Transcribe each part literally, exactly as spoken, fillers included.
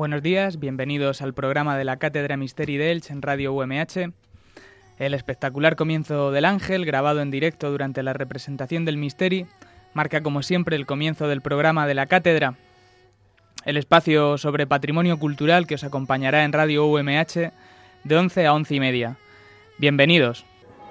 Buenos días, bienvenidos al programa de la Cátedra Misteri de Elche en Radio U M H. El espectacular comienzo del Ángel, grabado en directo durante la representación del Misteri, marca como siempre el comienzo del programa de la Cátedra, el espacio sobre patrimonio cultural que os acompañará en Radio U M H de once a once y media. Bienvenidos.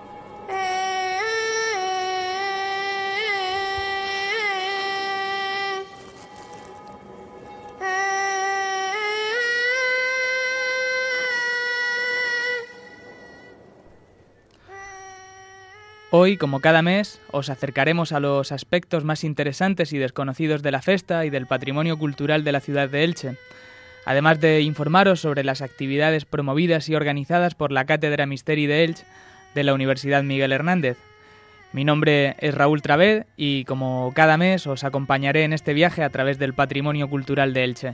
Hoy, como cada mes, os acercaremos a los aspectos más interesantes y desconocidos de la festa y del patrimonio cultural de la ciudad de Elche, además de informaros sobre las actividades promovidas y organizadas por la Cátedra Misteri de Elche de la Universidad Miguel Hernández. Mi nombre es Raúl Traved y, como cada mes, os acompañaré en este viaje a través del patrimonio cultural de Elche.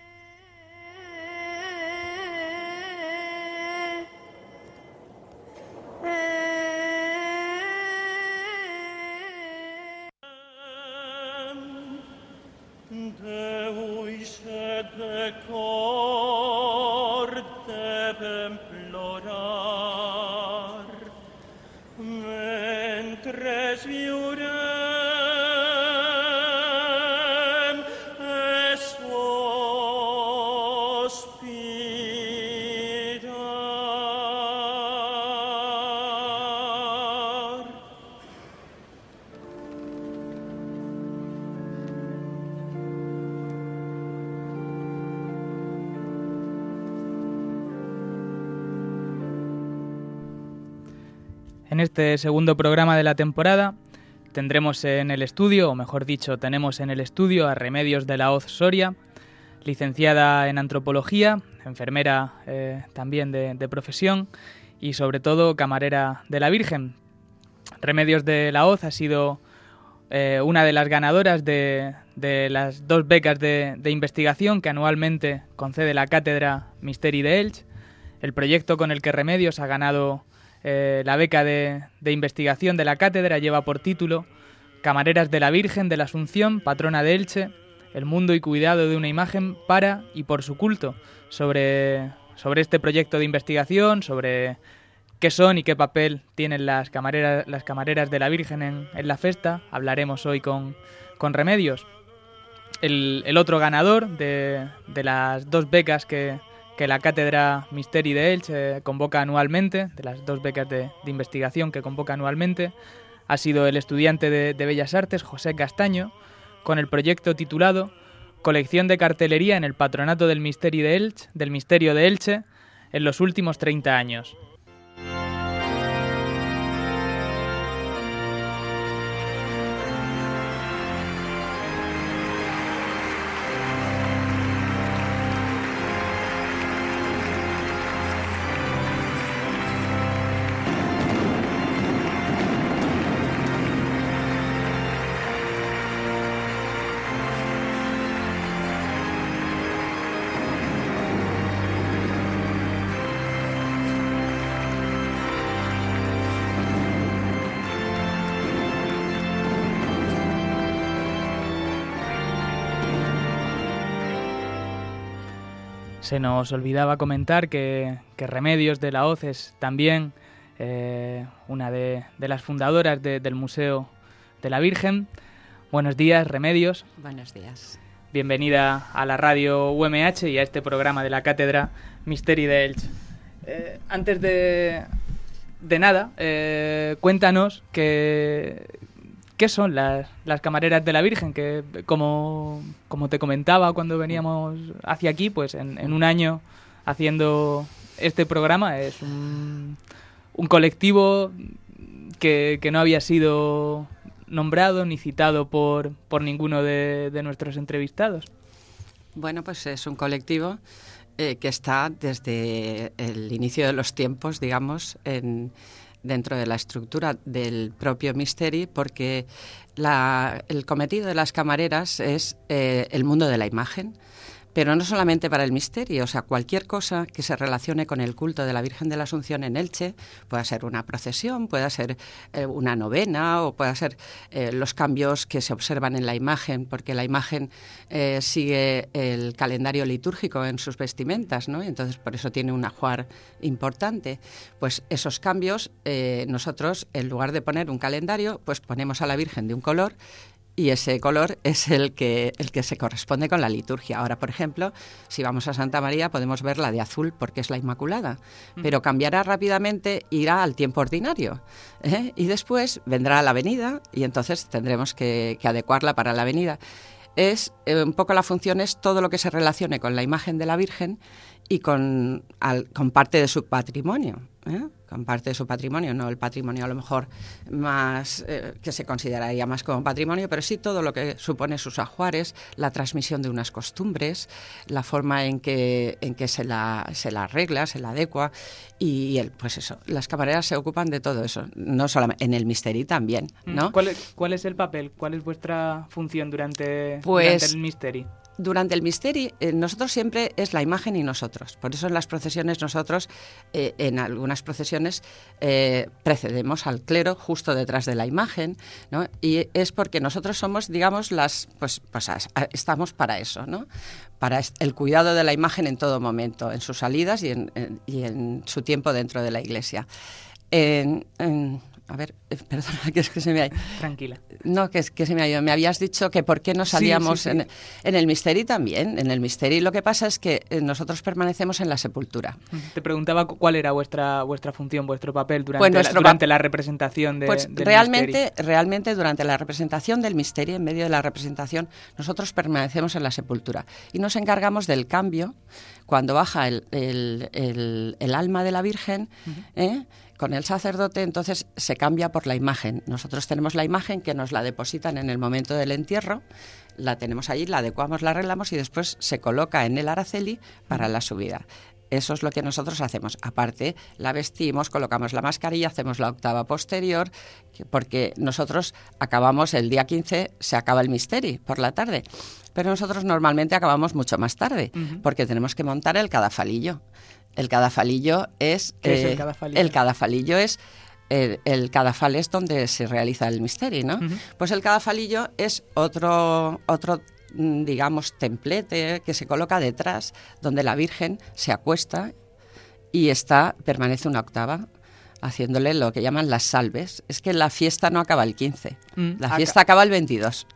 En este segundo programa de la temporada tendremos en el estudio, o mejor dicho, tenemos en el estudio a Remedios de la Hoz Soria, licenciada en Antropología, enfermera eh, también de, de profesión y sobre todo camarera de la Virgen. Remedios de la Hoz ha sido eh, una de las ganadoras de, de las dos becas de, de investigación que anualmente concede la Cátedra Misteri de Elche. El proyecto con el que Remedios ha ganado Eh, la beca de, de investigación de la cátedra lleva por título Camareras de la Virgen de la Asunción, patrona de Elche, el mundo y cuidado de una imagen para y por su culto. Sobre, sobre este proyecto de investigación, sobre qué son y qué papel tienen las camareras, las camareras de la Virgen en, en la festa, hablaremos hoy con, con Remedios. El, el otro ganador de, de las dos becas que que la Cátedra Misteri de Elche convoca anualmente, de las dos becas de, de investigación que convoca anualmente, ha sido el estudiante de, de Bellas Artes, José Castaño, con el proyecto titulado Colección de cartelería en el patronato del Misteri de Elche, del Misterio de Elche en los últimos treinta años. Se nos olvidaba comentar que, que Remedios de la Hoz es también eh, una de, de las fundadoras de, del Museo de la Virgen. Buenos días, Remedios. Buenos días. Bienvenida a la Radio U M H y a este programa de la Cátedra Misteri de Elche. Eh, antes de, de nada, eh, cuéntanos que... ¿Qué son las, las camareras de la Virgen? Que como, como te comentaba cuando veníamos hacia aquí, pues en, en un año haciendo este programa es un, un colectivo que, que no había sido nombrado ni citado por, por ninguno de, de nuestros entrevistados. Bueno, pues es un colectivo eh, que está desde el inicio de los tiempos, digamos, en... dentro de la estructura del propio Misteri, porque la, el cometido de las camareras es eh, el mundo de la imagen, pero no solamente para el misterio, o sea, cualquier cosa que se relacione con el culto de la Virgen de la Asunción en Elche, pueda ser una procesión, pueda ser eh, una novena o pueda ser eh, los cambios que se observan en la imagen, porque la imagen eh, sigue el calendario litúrgico en sus vestimentas, ¿no? Entonces, por eso tiene un ajuar importante. Pues esos cambios, eh, nosotros, en lugar de poner un calendario, pues ponemos a la Virgen de un color, y ese color es el que, el que se corresponde con la liturgia. Ahora, por ejemplo, si vamos a Santa María podemos verla de azul porque es la Inmaculada, mm. pero cambiará rápidamente, irá al tiempo ordinario, ¿eh? Y después vendrá la Avenida y entonces tendremos que, que adecuarla para la Avenida. Es eh, un poco la función es todo lo que se relacione con la imagen de la Virgen y con, al, con parte de su patrimonio, ¿eh? Con parte de su patrimonio, no el patrimonio a lo mejor más eh, que se consideraría más como patrimonio, pero sí todo lo que supone sus ajuares, la transmisión de unas costumbres, la forma en que en que se la se la arregla, se la adecua y el, pues eso, las camareras se ocupan de todo eso, no solamente en el misteri también, ¿no? ¿Cuál es, cuál es el papel? ¿Cuál es vuestra función durante, pues, durante el misteri? Durante el misteri, eh, nosotros siempre es la imagen y nosotros. Por eso en las procesiones nosotros, eh, en algunas procesiones, eh, precedemos al clero justo detrás de la imagen, ¿no? Y es porque nosotros somos, digamos, las, pues, pues estamos para eso, ¿no? Para el cuidado de la imagen en todo momento, en sus salidas y en, en, y en su tiempo dentro de la iglesia. En, en, A ver, perdona, que es que se me ha ido. Tranquila. No, que es que se me ha ido. Me habías dicho que por qué no salíamos sí, sí, sí. En, en el misteri también. En el misteri lo que pasa es que nosotros permanecemos en la sepultura. Te preguntaba cuál era vuestra vuestra función, vuestro papel durante, pues la, durante la representación de, pues del realmente, misteri. Realmente durante la representación del misteri, en medio de la representación, nosotros permanecemos en la sepultura y nos encargamos del cambio cuando baja el, el, el, el alma de la Virgen, uh-huh. ¿eh? Con el sacerdote, entonces se cambia por la imagen. Nosotros tenemos la imagen que nos la depositan en el momento del entierro, la tenemos allí, la adecuamos, la arreglamos y después se coloca en el araceli para la subida. Eso es lo que nosotros hacemos. Aparte, la vestimos, colocamos la mascarilla, hacemos la octava posterior, porque nosotros acabamos el día quince, se acaba el misteri por la tarde, pero nosotros normalmente acabamos mucho más tarde, uh-huh. porque tenemos que montar el cadafalillo. El cadafalillo es... ¿Qué eh, es el cadafalillo? El cadafalillo es... El, el cadafal es donde se realiza el misteri, ¿no? Uh-huh. Pues el cadafalillo es otro, otro, digamos, templete que se coloca detrás, donde la Virgen se acuesta y está, permanece una octava, haciéndole lo que llaman las salves. Es que la fiesta no acaba el quince, mm, la fiesta acaba el veintidós.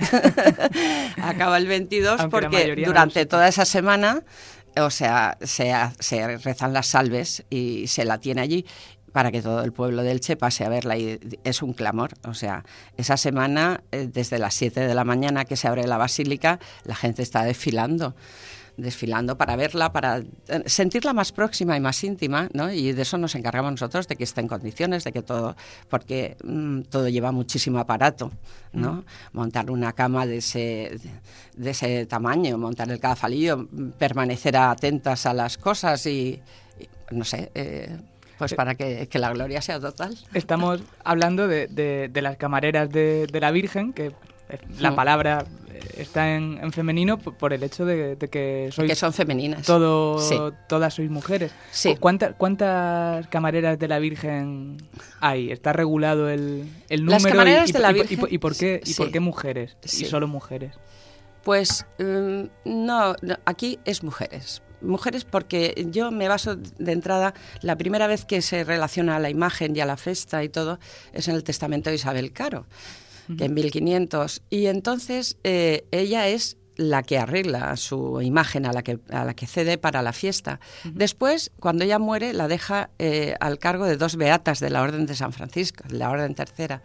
Acaba el veintidós aunque porque durante no toda esa semana... O sea, se, se rezan las salves y se la tiene allí para que todo el pueblo de Elche pase a verla y es un clamor. O sea, esa semana, desde las siete de la mañana que se abre la basílica, la gente está desfilando, desfilando para verla, para sentirla más próxima y más íntima, ¿no? Y de eso nos encargamos nosotros, de que esté en condiciones, de que todo, porque mmm, todo lleva muchísimo aparato, ¿no? Mm. Montar una cama de ese, de ese tamaño, montar el cadafalillo, permanecer atentas a las cosas y, y no sé... Eh, pues para que, que la gloria sea total. Estamos hablando de, de, de las camareras de, de la Virgen, que la mm. palabra está en, en femenino por el hecho de, de que sois... Que son femeninas. Todo, sí. Todas sois mujeres. Sí. ¿Cuántas, ¿Cuántas camareras de la Virgen hay? ¿Está regulado el, el número? Las camareras y, de la y, Virgen... Y, y, por qué, sí. ¿Y por qué mujeres? Sí. ¿Y solo mujeres? Pues um, no, no, aquí es mujeres. Mujeres porque yo me baso de entrada, la primera vez que se relaciona a la imagen y a la festa y todo es en el testamento de Isabel Caro, uh-huh. que en mil quinientos, y entonces eh, ella es la que arregla su imagen a la que, a la que cede para la fiesta. Uh-huh. Después, cuando ella muere, la deja eh, al cargo de dos beatas de la Orden de San Francisco, la Orden Tercera.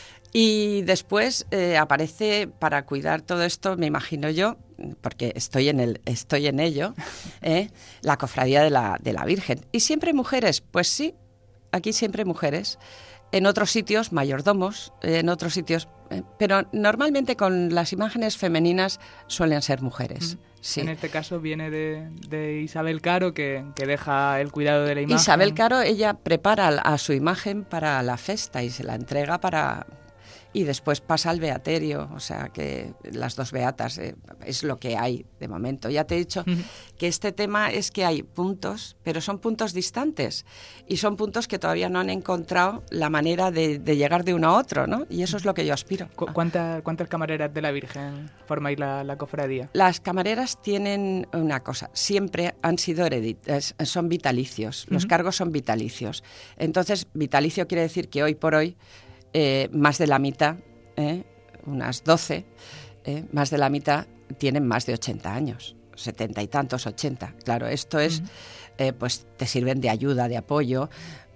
Y después eh, aparece para cuidar todo esto, me imagino yo, porque estoy en el, estoy en ello, eh, la cofradía de la, de la Virgen. ¿Y siempre mujeres? Pues sí, aquí siempre mujeres. En otros sitios, mayordomos, eh, en otros sitios... Eh, pero normalmente con las imágenes femeninas suelen ser mujeres. Mm. Sí. En este caso viene de, de Isabel Caro, que, que deja el cuidado de la imagen. Isabel Caro, ella prepara a su imagen para la fiesta y se la entrega para... y después pasa al beaterio, o sea que las dos beatas eh, es lo que hay de momento. Ya te he dicho uh-huh. que este tema es que hay puntos, pero son puntos distantes y son puntos que todavía no han encontrado la manera de, de llegar de uno a otro, ¿no? Y eso es lo que yo aspiro. ¿Cu- ¿Cuántas, cuántas camareras de la Virgen formáis la, la cofradía? Las camareras tienen una cosa, siempre han sido hereditas, son vitalicios, los uh-huh. cargos son vitalicios. Entonces, vitalicio quiere decir que hoy por hoy Eh, más de la mitad, eh, unas doce, eh, más de la mitad tienen más de ochenta años, setenta y tantos, ochenta. Claro, esto es, uh-huh. eh, pues te sirven de ayuda, de apoyo,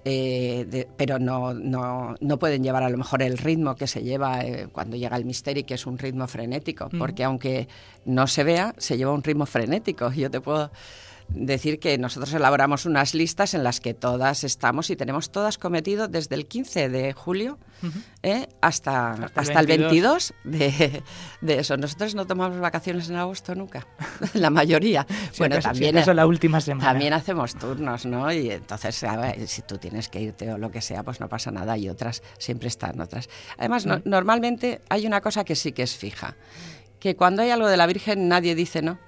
eh, de, pero no, no, no pueden llevar a lo mejor el ritmo que se lleva eh, cuando llega el Misteri, que es un ritmo frenético, uh-huh. porque aunque no se vea, se lleva un ritmo frenético. Yo te puedo decir que nosotros elaboramos unas listas en las que todas estamos y tenemos todas cometido desde el quince de julio uh-huh. eh, hasta, hasta, hasta el veintidós, el veintidós de, de eso. Nosotros no tomamos vacaciones en agosto nunca, la mayoría. Si bueno, acaso, también, si acaso la última semana. También hacemos turnos, ¿no? Y entonces, a ver, si tú tienes que irte o lo que sea, pues no pasa nada, y otras siempre están otras. Además, uh-huh. no, normalmente hay una cosa que sí que es fija, que cuando hay algo de la Virgen nadie dice no.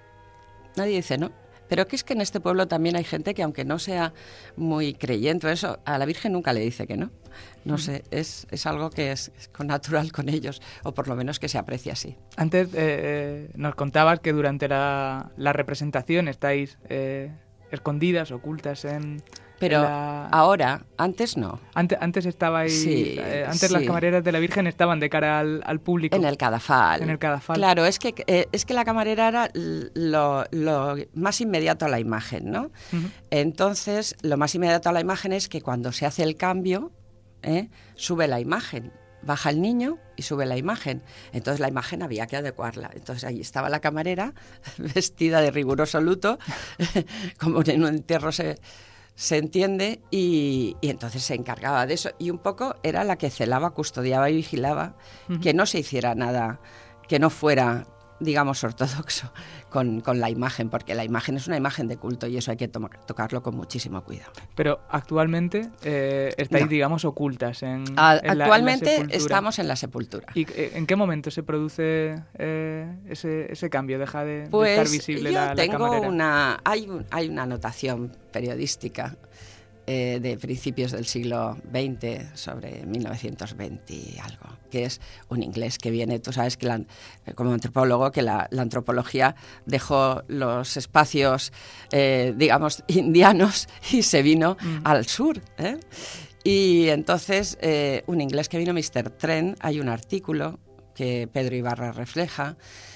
Nadie dice no. Pero que es que en este pueblo también hay gente que, aunque no sea muy creyente, eso, a la Virgen nunca le dice que no. No sé, es, es algo que es, es natural con ellos, o por lo menos que se aprecia así. Antes eh, nos contabas que durante la, la representación estáis eh, escondidas, ocultas en... Pero la... ahora, antes no. Antes, antes estabais, sí, eh, antes sí. las camareras de la Virgen estaban de cara al, al público. En el cadafal. En el cadafal. Claro, es que eh, es que la camarera era lo, lo más inmediato a la imagen, ¿no? Uh-huh. Entonces, lo más inmediato a la imagen es que cuando se hace el cambio, ¿eh? sube la imagen. Baja el niño y sube la imagen. Entonces la imagen había que adecuarla. Entonces allí estaba la camarera, vestida de riguroso luto, como en un entierro se... se entiende, y, y entonces se encargaba de eso, y un poco era la que celaba, custodiaba y vigilaba uh-huh. que no se hiciera nada que no fuera, digamos, ortodoxo con, con la imagen, porque la imagen es una imagen de culto y eso hay que to- tocarlo con muchísimo cuidado. Pero actualmente eh, estáis, no. digamos, ocultas en, A, en actualmente la, en la estamos en la sepultura. ¿Y eh, en qué momento se produce eh, ese, ese cambio? ¿Deja de, pues de estar visible yo la, la tengo camarera? una hay, un, hay una anotación periodística eh, de principios del siglo veinte, sobre mil novecientos veinte y algo, que es un inglés que viene, tú sabes que la, como antropólogo, que la, la antropología dejó los espacios, eh, digamos, indianos y se vino mm. al sur, ¿eh? Y entonces eh, un inglés que vino, mister Trent, hay un artículo que Pedro Ibarra refleja,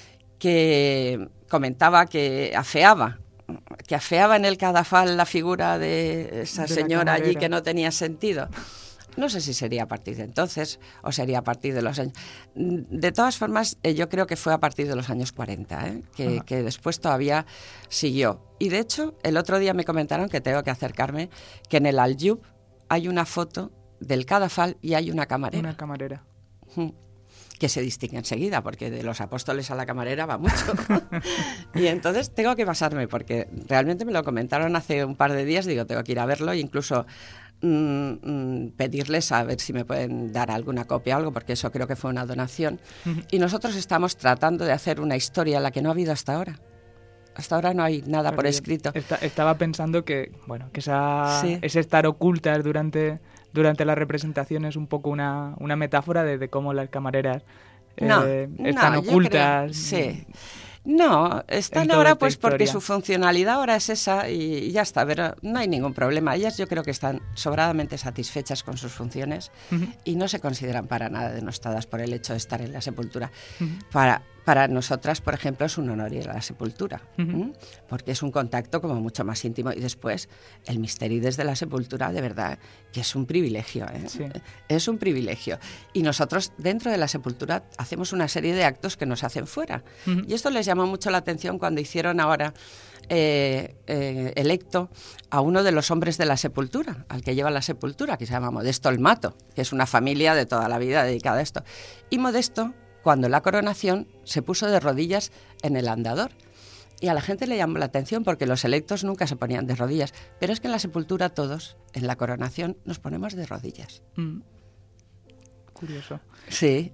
que comentaba que afeaba, que afeaba en el cadafal la figura de esa de señora allí que no tenía sentido. No sé si sería a partir de entonces o sería a partir de los años... De todas formas, eh, yo creo que fue a partir de los años cuarenta, ¿eh? que, que después todavía siguió. Y de hecho, el otro día me comentaron, que tengo que acercarme, que en el Aljub hay una foto del cadafal y hay una camarera. Una camarera. Mm. Que se distingue enseguida, porque de los apóstoles a la camarera va mucho. Y entonces tengo que pasarme, porque realmente me lo comentaron hace un par de días, digo, tengo que ir a verlo e incluso mmm, mmm, pedirles a ver si me pueden dar alguna copia o algo, porque eso creo que fue una donación. Uh-huh. Y nosotros estamos tratando de hacer una historia, la que no ha habido hasta ahora. Hasta ahora no hay nada Pero por escrito. Esta, estaba pensando que, bueno, que esa, sí. ese estar ocultas durante... durante la representación es un poco una, una metáfora de, de cómo las camareras eh, no, están no, ocultas. Creo, sí. No, están ahora pues historia. Porque su funcionalidad ahora es esa y ya está, pero no hay ningún problema. Ellas yo creo que están sobradamente satisfechas con sus funciones uh-huh. y no se consideran para nada denostadas por el hecho de estar en la sepultura. Uh-huh. Para, para nosotras, por ejemplo, es un honor ir a la sepultura, uh-huh. ¿eh? Porque es un contacto como mucho más íntimo. Y después, el misterio desde la sepultura, de verdad, que es un privilegio, ¿eh? Sí. Es un privilegio. Y nosotros, dentro de la sepultura, hacemos una serie de actos que nos hacen fuera. Uh-huh. Y esto les llamó mucho la atención cuando hicieron ahora eh, eh, electo a uno de los hombres de la sepultura, al que lleva la sepultura, que se llama Modesto el Mato, que es una familia de toda la vida dedicada a esto. Y Modesto, cuando la coronación, se puso de rodillas en el andador. Y a la gente le llamó la atención porque los electos nunca se ponían de rodillas. Pero es que en la sepultura todos, en la coronación, nos ponemos de rodillas. Mm. Curioso. Sí.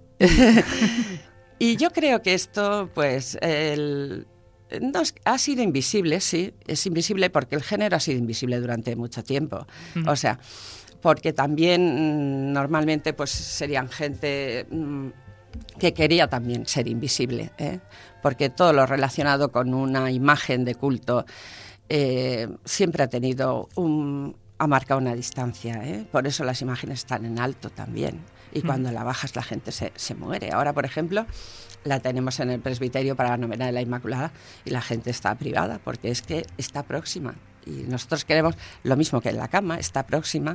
Y yo creo que esto, pues, el, no, ha sido invisible, sí, es invisible porque el género ha sido invisible durante mucho tiempo. Mm. O sea, porque también normalmente pues serían gente mmm, que quería también ser invisible, ¿eh? Porque todo lo relacionado con una imagen de culto eh, siempre ha tenido un, ha marcado una distancia, ¿eh? Por eso las imágenes están en alto también. Y cuando la bajas la gente se, se muere. Ahora, por ejemplo, la tenemos en el presbiterio para la novena de la Inmaculada y la gente está privada porque es que está próxima. Y nosotros queremos lo mismo que en la cama, está próxima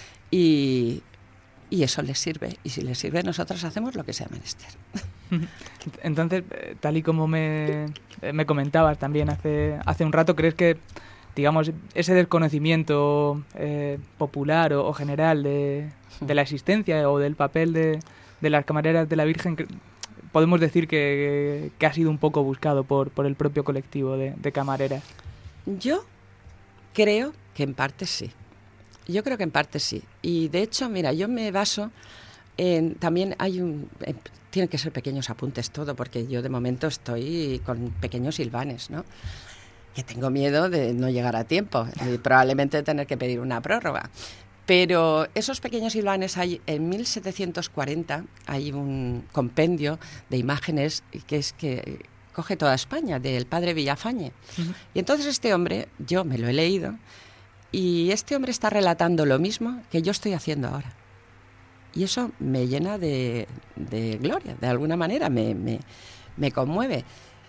y, y eso les sirve. Y si les sirve, nosotros hacemos lo que sea menester. Entonces, tal y como me, me comentabas también hace, hace un rato, ¿crees que, digamos, ese desconocimiento eh, popular o, o general de, de la existencia o del papel de, de las camareras de la Virgen, podemos decir que, que ha sido un poco buscado por, por el propio colectivo de, de camareras? Yo creo que en parte sí. Yo creo que en parte sí. Y de hecho, mira, yo me baso en... También hay un... En, tienen que ser pequeños apuntes todo, porque yo de momento estoy con pequeños hilvanes, ¿no? Que tengo miedo de no llegar a tiempo y probablemente tener que pedir una prórroga. Pero esos pequeños hilvanes hay, en mil setecientos cuarenta hay un compendio de imágenes que es que coge toda España, del padre Villafañe. Uh-huh. Y entonces este hombre, yo me lo he leído, y este hombre está relatando lo mismo que yo estoy haciendo ahora. Y eso me llena de, de gloria, de alguna manera, me, me, me conmueve.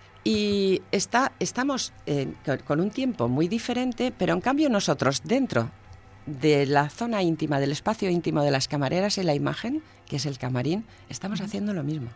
Y está, estamos eh, con, con un tiempo muy diferente, pero en cambio nosotros dentro de la zona íntima, del espacio íntimo de las camareras y la imagen, que es el camarín, estamos haciendo lo mismo.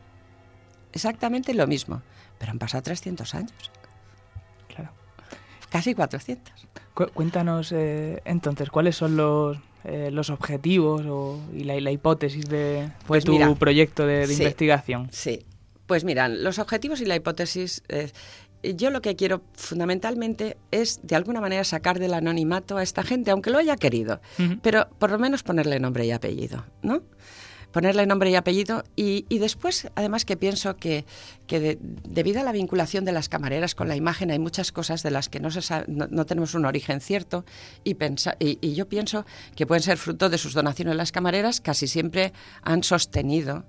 Exactamente lo mismo, pero han pasado trescientos años. Claro. Casi cuatrocientos. Cu- cuéntanos eh, entonces, ¿cuáles son los, eh, los objetivos o, y la, la hipótesis de, pues de tu mira, proyecto de, de sí, investigación? Sí, pues mira, los objetivos y la hipótesis... Eh, yo lo que quiero fundamentalmente es, de alguna manera, sacar del anonimato a esta gente, aunque lo haya querido, uh-huh. pero por lo menos ponerle nombre y apellido, ¿no? Ponerle nombre y apellido y, y después, además, que pienso que, que de, debido a la vinculación de las camareras con la imagen hay muchas cosas de las que no, se sabe, no, no tenemos un origen cierto y, pensa, y, y yo pienso que pueden ser fruto de sus donaciones. Las camareras casi siempre han sostenido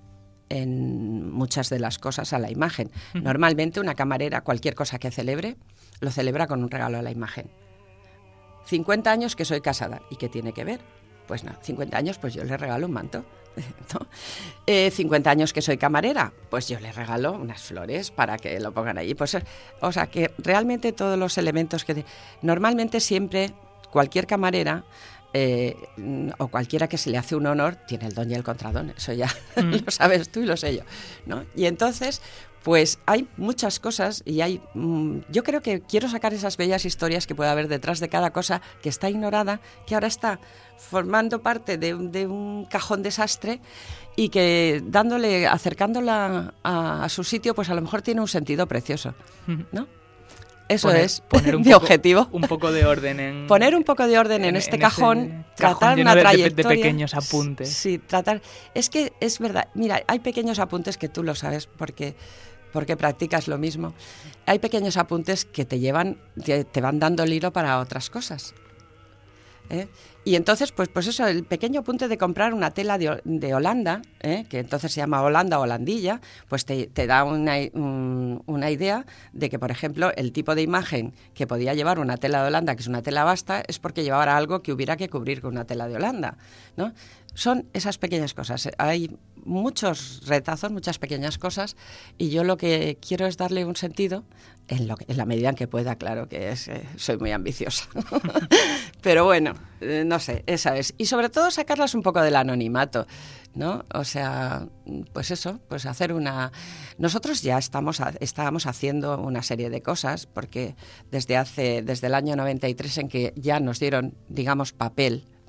en muchas de las cosas a la imagen. Uh-huh. Normalmente una camarera, cualquier cosa que celebre, lo celebra con un regalo a la imagen. cincuenta años que soy casada. ¿Y qué tiene que ver? Pues no, cincuenta años, pues yo le regalo un manto. ¿No? Eh, cincuenta años que soy camarera, pues yo le regalo unas flores para que lo pongan allí. Pues, o sea, que realmente todos los elementos que... De, normalmente siempre, cualquier camarera... Eh, o cualquiera que se le hace un honor tiene el don y el contradón, eso ya mm. lo sabes tú y lo sé yo, ¿no? Y entonces pues hay muchas cosas y hay mmm, yo creo que quiero sacar esas bellas historias que puede haber detrás de cada cosa que está ignorada, que ahora está formando parte de, de un cajón desastre y que dándole, acercándola a, a su sitio, pues a lo mejor tiene un sentido precioso, ¿no? Eso poner, es poner un mi poco, objetivo. Un poco de orden en... Poner un poco de orden en, en este en cajón, tratar cajón una de, trayectoria... De, de pequeños apuntes. Sí, tratar... Es que es verdad, mira, hay pequeños apuntes que tú lo sabes porque, porque practicas lo mismo. Hay pequeños apuntes que te llevan, te, te van dando el hilo para otras cosas. ¿Eh? Y entonces, pues, pues eso, el pequeño apunte de comprar una tela de, de Holanda, ¿eh? Que entonces se llama Holanda o holandilla, pues te, te da una, un, una idea de que, por ejemplo, el tipo de imagen que podía llevar una tela de Holanda, que es una tela basta, es porque llevara algo que hubiera que cubrir con una tela de Holanda, ¿no? Son esas pequeñas cosas. Hay muchos retazos, muchas pequeñas cosas, y yo lo que quiero es darle un sentido, en, lo que, en la medida en que pueda, claro que es, eh, soy muy ambiciosa. Pero bueno, eh, no sé, esa es. Y sobre todo sacarlas un poco del anonimato, ¿no? O sea, pues eso, pues hacer una... Nosotros ya estamos estábamos haciendo una serie de cosas, porque desde hace desde el año noventa y tres en que ya nos dieron, digamos, papel,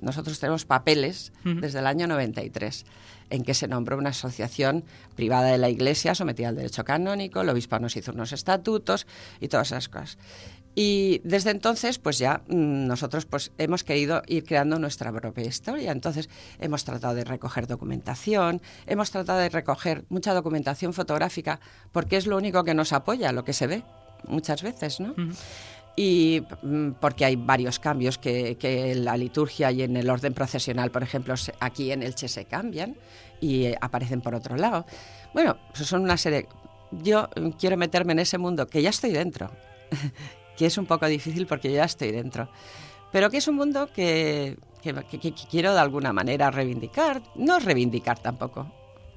nosotros tenemos papeles Uh-huh. desde el año noventa y tres, en que se nombró una asociación privada de la Iglesia sometida al derecho canónico, el obispo nos hizo unos estatutos y todas esas cosas. Y desde entonces, pues ya mmm, nosotros pues hemos querido ir creando nuestra propia historia. Entonces hemos tratado de recoger documentación, hemos tratado de recoger mucha documentación fotográfica, porque es lo único que nos apoya, lo que se ve muchas veces, ¿no? Uh-huh. Y mmm, porque hay varios cambios que, que en la liturgia y en el orden procesional, por ejemplo, se, aquí en Elche se cambian y eh, aparecen por otro lado. Bueno, pues son una serie... Yo quiero meterme en ese mundo, que ya estoy dentro, que es un poco difícil porque yo ya estoy dentro, pero que es un mundo que, que, que, que quiero de alguna manera reivindicar, no reivindicar tampoco.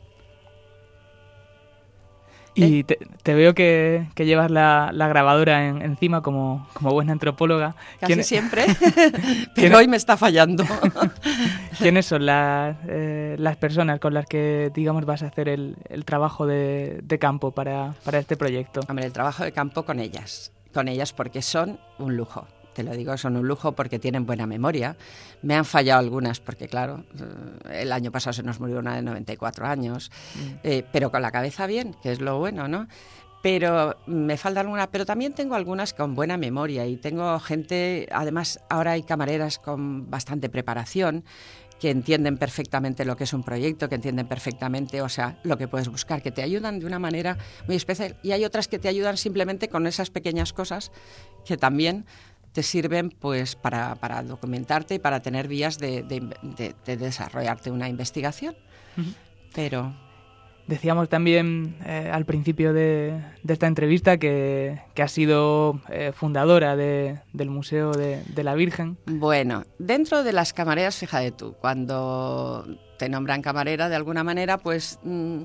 Y ¿Eh? te, te veo que, que llevas la, la grabadora en, encima como, como buena antropóloga. Casi ¿Quién, siempre, pero hoy me está fallando. ¿Quiénes son las, eh, las personas con las que, digamos, vas a hacer el, el trabajo de, de campo para, para este proyecto? Hombre, el trabajo de campo con ellas, con ellas porque son un lujo. Te lo digo, son un lujo porque tienen buena memoria. Me han fallado algunas porque, claro, el año pasado se nos murió una de noventa y cuatro años, mm. eh, pero con la cabeza bien, que es lo bueno, ¿no? Pero me falta alguna, pero también tengo algunas con buena memoria y tengo gente, además ahora hay camareras con bastante preparación, que entienden perfectamente lo que es un proyecto, que entienden perfectamente, o sea, lo que puedes buscar, que te ayudan de una manera muy especial. Y hay otras que te ayudan simplemente con esas pequeñas cosas que también te sirven pues para, para documentarte y para tener vías de, de, de, de desarrollarte una investigación. Uh-huh. Pero... Decíamos también eh, al principio de, de esta entrevista que, que has sido eh, fundadora de, del Museo de, de la Virgen. Bueno, dentro de las camareras, fíjate tú, cuando te nombran camarera de alguna manera, pues mmm,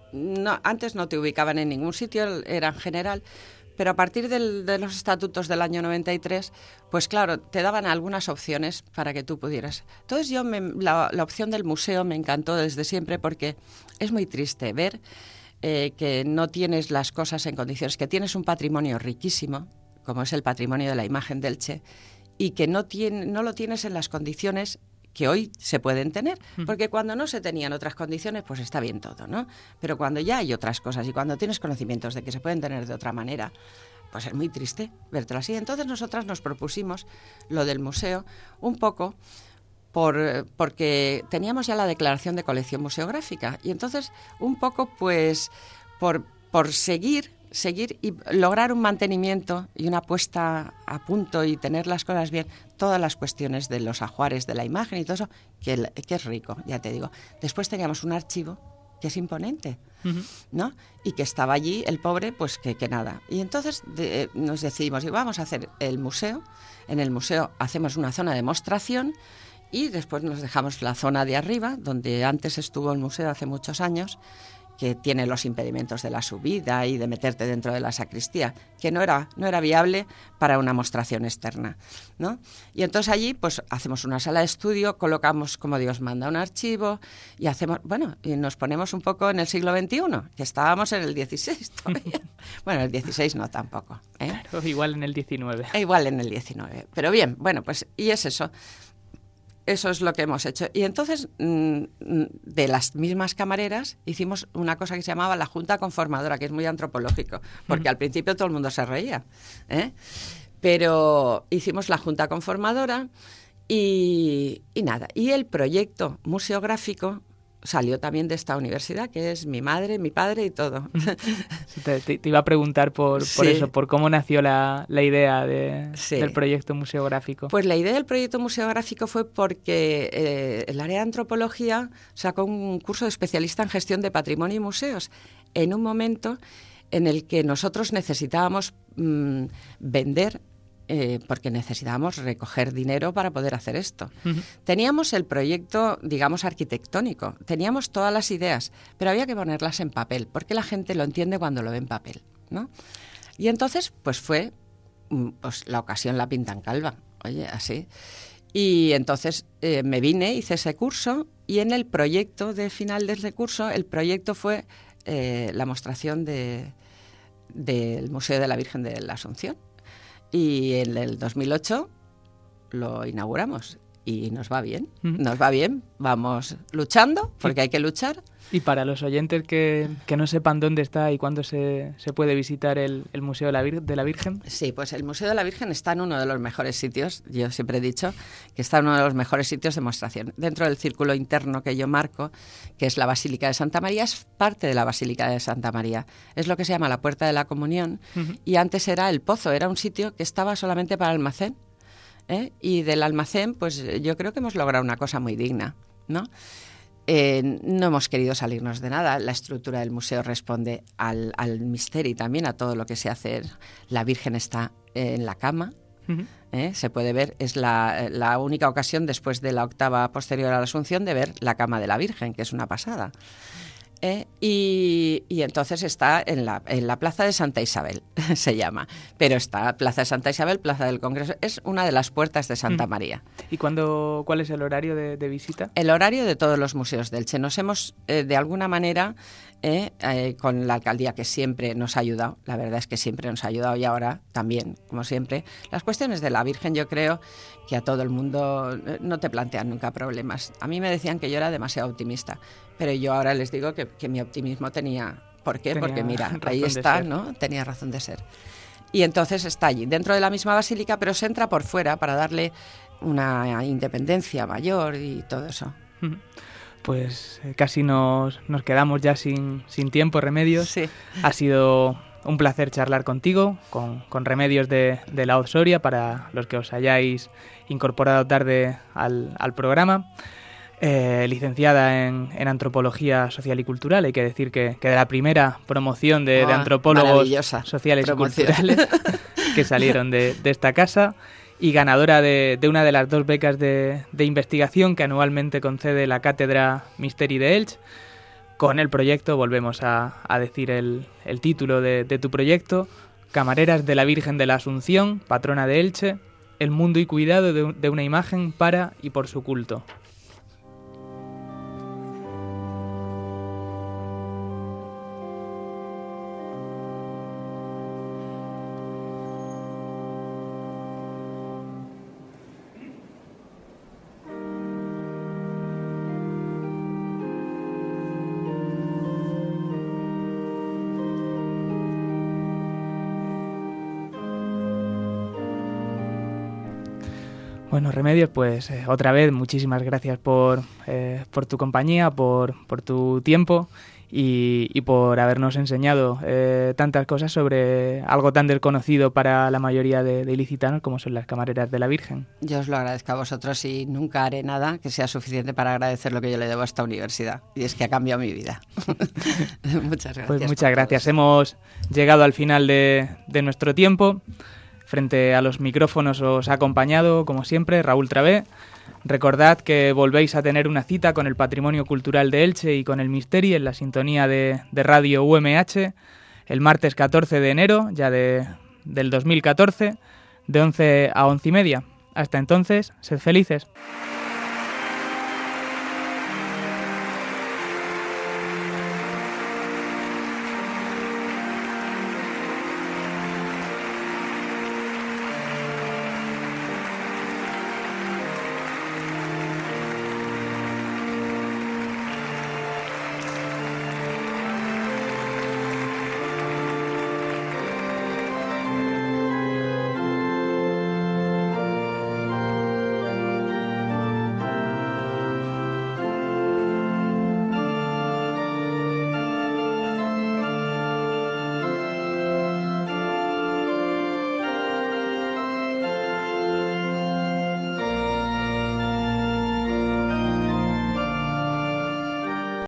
no, antes no te ubicaban en ningún sitio, era en general. Pero a partir del, de los estatutos del año noventa y tres, pues claro, te daban algunas opciones para que tú pudieras. Entonces yo, me, la, la opción del museo me encantó desde siempre porque es muy triste ver eh, que no tienes las cosas en condiciones, que tienes un patrimonio riquísimo, como es el patrimonio de la imagen de Elche, y que no, tiene, no lo tienes en las condiciones que hoy se pueden tener, porque cuando no se tenían otras condiciones, pues está bien todo, ¿no? Pero cuando ya hay otras cosas y cuando tienes conocimientos de que se pueden tener de otra manera, pues es muy triste vértelo así. Entonces nosotras nos propusimos lo del museo un poco por, porque teníamos ya la declaración de colección museográfica y entonces un poco pues por, por seguir seguir y lograr un mantenimiento y una puesta a punto y tener las cosas bien, todas las cuestiones de los ajuares de la imagen y todo eso, que, que es rico, ya te digo. Después teníamos un archivo que es imponente, uh-huh. ¿no? Y que estaba allí, el pobre, pues que, que nada. Y entonces de, nos decidimos, y vamos a hacer el museo. En el museo hacemos una zona de demostración y después nos dejamos la zona de arriba, donde antes estuvo el museo hace muchos años, que tiene los impedimentos de la subida y de meterte dentro de la sacristía, que no era, no era viable para una mostración externa, ¿no? Y entonces allí pues hacemos una sala de estudio, colocamos como Dios manda un archivo y hacemos, bueno, y nos ponemos un poco en el siglo veintiuno, que estábamos en el dieciséis todavía. Bueno, el dieciséis no tampoco, ¿eh? Claro, igual en el diecinueve. E igual en el diecinueve, pero bien, bueno, pues y es eso. Eso es lo que hemos hecho. Y entonces, de las mismas camareras, hicimos una cosa que se llamaba la Junta Conformadora, que es muy antropológico, porque uh-huh. al principio todo el mundo se reía, ¿eh? Pero hicimos la Junta Conformadora y, y nada. Y el proyecto museográfico salió también de esta universidad, que es mi madre, mi padre y todo. Te, te, te iba a preguntar por, por sí. eso, por cómo nació la, la idea de, sí. del proyecto museográfico. Pues la idea del proyecto museográfico fue porque eh, el área de antropología sacó un curso de especialista en gestión de patrimonio y museos en un momento en el que nosotros necesitábamos mmm, vender Eh, porque necesitábamos recoger dinero para poder hacer esto. Uh-huh. Teníamos el proyecto, digamos, arquitectónico, teníamos todas las ideas, pero había que ponerlas en papel, porque la gente lo entiende cuando lo ve en papel, ¿no? Y entonces, pues fue, pues la ocasión la pintan calva, oye, así. Y entonces eh, me vine, hice ese curso, y en el proyecto de final de ese curso, el proyecto fue eh, la mostración de, del Museo de la Virgen de la Asunción. Y en el dos mil ocho lo inauguramos y nos va bien, uh-huh. nos va bien, vamos luchando, porque hay que luchar. Y para los oyentes que, que no sepan dónde está y cuándo se, se puede visitar el, el Museo de la, Vir- de la Virgen. Sí, pues el Museo de la Virgen está en uno de los mejores sitios, yo siempre he dicho que está en uno de los mejores sitios de demostración. Dentro del círculo interno que yo marco, que es la Basílica de Santa María, es parte de la Basílica de Santa María. Es lo que se llama la Puerta de la Comunión, uh-huh. y antes era el Pozo, era un sitio que estaba solamente para almacén. ¿eh? Y del almacén, pues yo creo que hemos logrado una cosa muy digna, ¿no? Eh, no hemos querido salirnos de nada. La estructura del museo responde al, al misterio y también a todo lo que se hace. La Virgen está en la cama, uh-huh. ¿eh? Se puede ver, es la, la única ocasión después de la octava posterior a la Asunción de ver la cama de la Virgen, que es una pasada. Eh, y, y entonces está en la, en la Plaza de Santa Isabel, se llama, pero está Plaza de Santa Isabel, Plaza del Congreso, es una de las puertas de Santa mm. María. ¿Y cuándo, cuál es el horario de, de visita? El horario de todos los museos de Elche. Nos hemos, eh, de alguna manera, eh, eh, con la alcaldía que siempre nos ha ayudado, la verdad es que siempre nos ha ayudado y ahora también, como siempre, las cuestiones de la Virgen yo creo que a todo el mundo no te plantean nunca problemas. A mí me decían que yo era demasiado optimista, pero yo ahora les digo que, que mi optimismo tenía... ¿Por qué? Tenía Porque mira, ahí está, ¿no? Tenía razón de ser. Y entonces está allí, dentro de la misma basílica, pero se entra por fuera para darle una independencia mayor y todo eso. Pues eh, casi nos, nos quedamos ya sin, sin tiempo, Remedios. Sí. Ha sido un placer charlar contigo, con, con Remedios de, de la O Z Soria, para los que os hayáis incorporado tarde al, al programa. Eh, licenciada en, en Antropología Social y Cultural, hay que decir que, que de la primera promoción de, oh, de antropólogos sociales promoción. y culturales que salieron de, de esta casa, y ganadora de, de una de las dos becas de, de investigación que anualmente concede la Cátedra Misteri de Elche. Con el proyecto, volvemos a, a decir el, el título de, de tu proyecto, Camareras de la Virgen de la Asunción, patrona de Elche, el mundo y cuidado de, de una imagen para y por su culto. Bueno, Remedios, pues eh, otra vez muchísimas gracias por, eh, por tu compañía, por, por tu tiempo y, y por habernos enseñado eh, tantas cosas sobre algo tan desconocido para la mayoría de, de ilicitanos como son las camareras de la Virgen. Yo os lo agradezco a vosotros y nunca haré nada que sea suficiente para agradecer lo que yo le debo a esta universidad, y es que ha cambiado mi vida. Muchas gracias. Pues muchas gracias. Todos. Hemos llegado al final de, de nuestro tiempo. Frente a los micrófonos os ha acompañado, como siempre, Raúl Travé. Recordad que volvéis a tener una cita con el patrimonio cultural de Elche y con el Misteri en la sintonía de, de Radio U M H el martes catorce de enero, ya de, del dos mil catorce, de once a once y media. Hasta entonces, sed felices.